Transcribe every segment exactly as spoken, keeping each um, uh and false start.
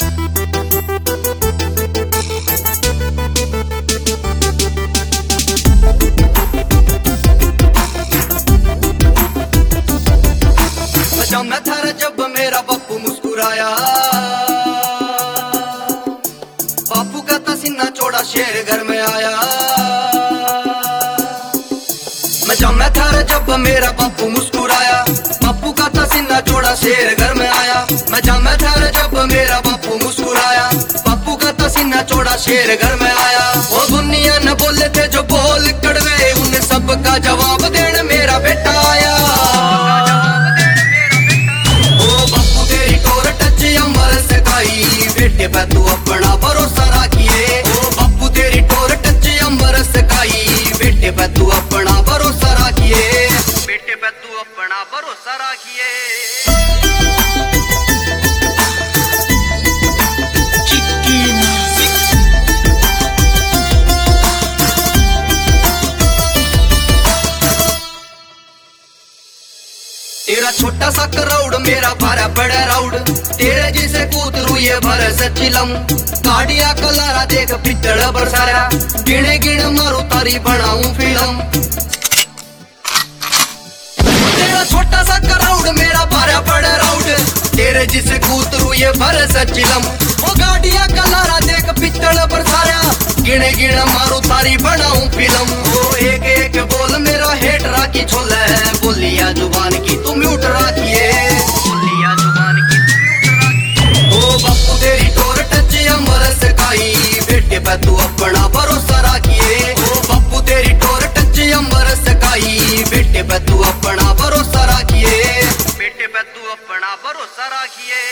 मैं था जब मेरा बापू मुस्कुराया, बापू का तसीना चौड़ा शेर घर में आया। मैं जब मैं था जब मेरा बापू मुस्कुराया, बापू का तसीना चौड़ा शेर घर में आया। मैं जब मैं था जब मेरा बापू मुस्कुराया, बापू का तसीना चौड़ा शेर घर में आया। वो दुनिया न बोले थे जो बोल कड़वे, उन्हें सबका जवाब देने मेरा बेटा आया। बेटे पे तू अपना भरोसा रखिए, ओ बापू तेरी टोर टच अंबर सकाई। बेटे पे तू अपना भरोसा रखिए, बेटे पे तू अपना भरोसा रखिए। तेरा छोटा सा कराउड मेरा भारा बड़ा राउड, तेरे जैसे कूतरू ये भर सचिलम। गाड़िया कलारा देख पितड़ बरसाया, गिने गिने मारू तारी बनाऊं फिल्म। तेरा छोटा सा कराउड मेरा भारा बड़ा राउड, तेरे जैसे कूतरू ये भर सचिलम। वो गाड़िया कलारा देख पितड़ बरसाया, गिने गिने मारू तारी बनाऊं फिल्म। वो एक एक बोल मेरा हेट राखी छोले, बोलिया जुबान की तुम म्यूट रखिए, बोलिया जुबान की तुम म्यूट रखिए। ओ बापू तेरी टोर टच अंबर सकाई। बेटे पे तू अपना भरोसा रखिए, ओ बापू तेरी टोर टच अंबर सकाई। बेटे पे तू अपना भरोसा रखिए, बेटे पे तू अपना भरोसा रखिए।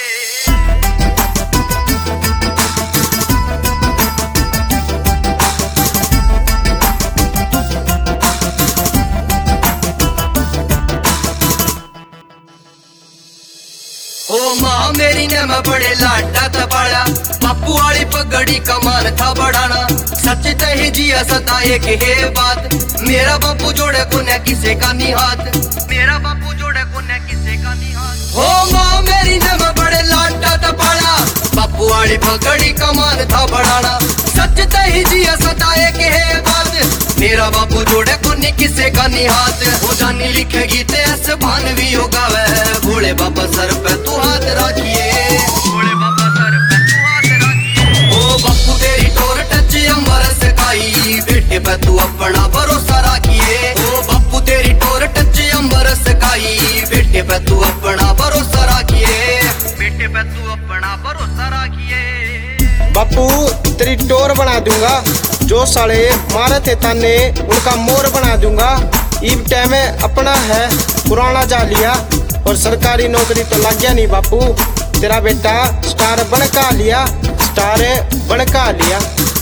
ओ माँ मेरी ने मैं बड़े लाडा था पाया, बापू वाली पगड़ी कमान था बढ़ाना। सच तही जिया सता एक है बात, मेरा बापू जोड़े को न किसे का निहात, मेरा बापू जोड़े को न किसे का निहात। ओ माँ मेरी ने मैं बड़े लाडा था पाया, बापू वाली पगड़ी कमान था बढ़ाना। सच तही जिया सता एक है बात, मेरा बापू जोड़े को न किसे का निहात। वो जानी लिखेगी ते ऐसे भानवी होगा वह, भोले बाबा सर पे तू हाथ रखिए, भोले बाबा सर पे तू हाथ रखिए। ओ बापू तेरी टोर टच अंबर सकाई। बेटे पे तू अपना भरोसा रखिए, ओ बापू तेरी टोर टच अंबर सकाई। बेटे पे तू अपना भरोसा रखिए, बेटे पे तू अपना भरोसा रखिए। बापू तेरी टोर बना दूंगा, जो साले मारे थे ताने उनका मोर बना दूंगा। इब टाइम अपना है पुराना जा लिया, और सरकारी नौकरी तो लग गया नहीं बापू। तेरा बेटा स्टार बनका लिया, स्टार बनका लिया।